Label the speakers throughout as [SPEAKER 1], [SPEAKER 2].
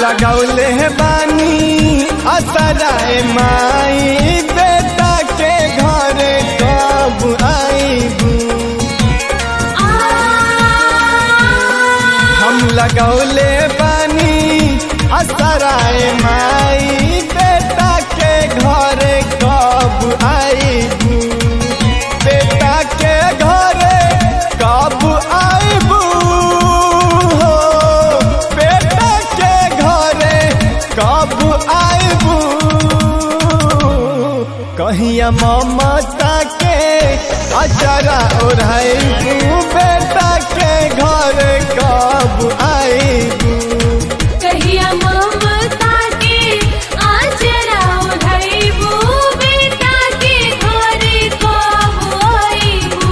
[SPEAKER 1] लगौले बानी असराए माई बेटा के घर कब आईबू। हम लगौले बानी असराए माई बेटा के घर कब आईबू। बेटा के घर कब आईबू हो, बेटा के घर कब आईबू। कहिया ममता के अचरा ओढ़ाईबू, बेटा के घर कब आईबू।
[SPEAKER 2] कहिया ममता के आचरा ओढ़ाईबू, बेटा के घर कब आईबू।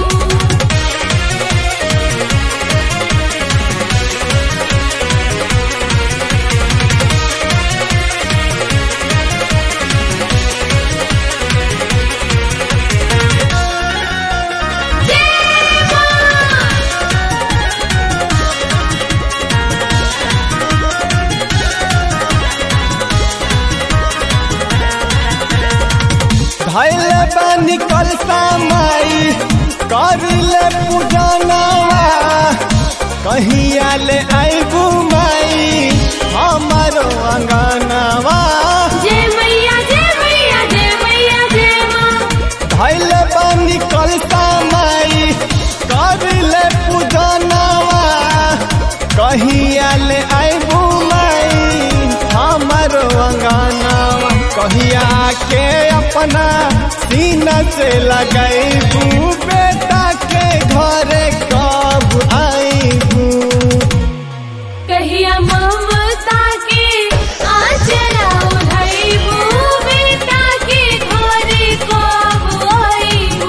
[SPEAKER 1] धैल बानी कलसा माई करिले पूजनवा, कहिया ले आईबू माई हमारो अंगनवा।
[SPEAKER 2] जय मैया जय मैया जय मैया जय माँ।
[SPEAKER 1] धैल बानी कलसा माई करिले पूजनवा, कहिया ले आईबू माई हमारो अंगनवा। कहिया के अपना सीना से लगाईबू, बेटा के घर कब आईबू।
[SPEAKER 2] कहिया ममता के आचरा ओढ़ाईबू, बेटा के घर कब आईबू।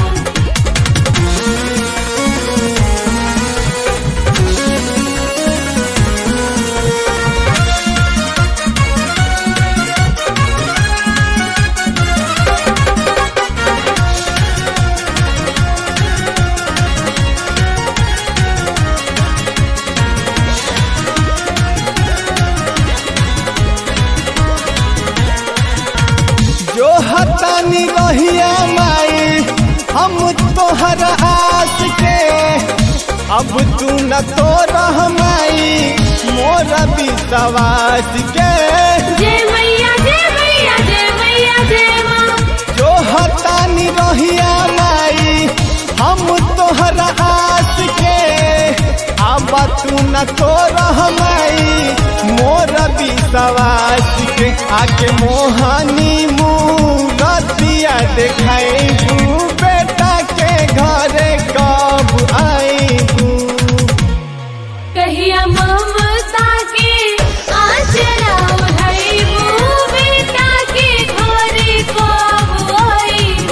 [SPEAKER 1] जो हतानी रहिया माई हम तोहर आस के, अब तू न तो रह माई मोर विश्वास के।
[SPEAKER 2] जय मैया जय मैया जय मैया जय माँ।
[SPEAKER 1] जो हतानी रहिया माई हम तोहर आस के, अब तू न तो रह माई मोर विश्वास के। आके मोहनी मूरतिया देखाईबू, बेटा के घर कब आईबू।
[SPEAKER 2] कहिया ममता के आचरा ओढ़ाईबू, बेटा के घर कब आईबू।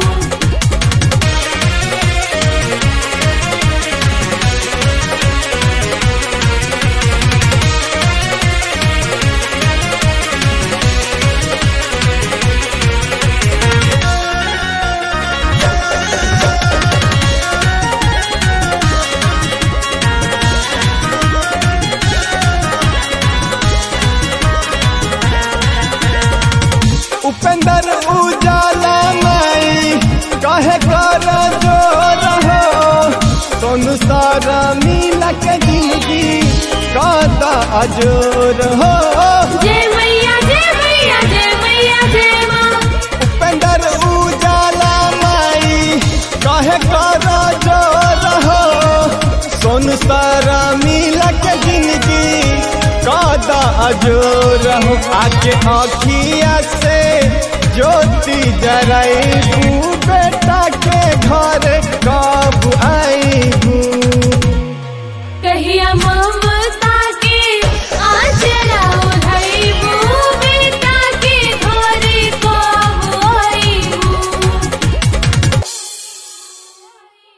[SPEAKER 1] उपेंद्र उजाला माई कहे कर जोर हो, सोनू सारा मिला के जिंदगी कादा अजोर हो।
[SPEAKER 2] जय मैया जय मैया जय मैया जय माँ।
[SPEAKER 1] उपेंद्र उजाला माई कहे कर जोर हो, सोनू सारा मिला के जिंदगी कादा अजोर हो। आके आँखिया से ज्योति जराईबू,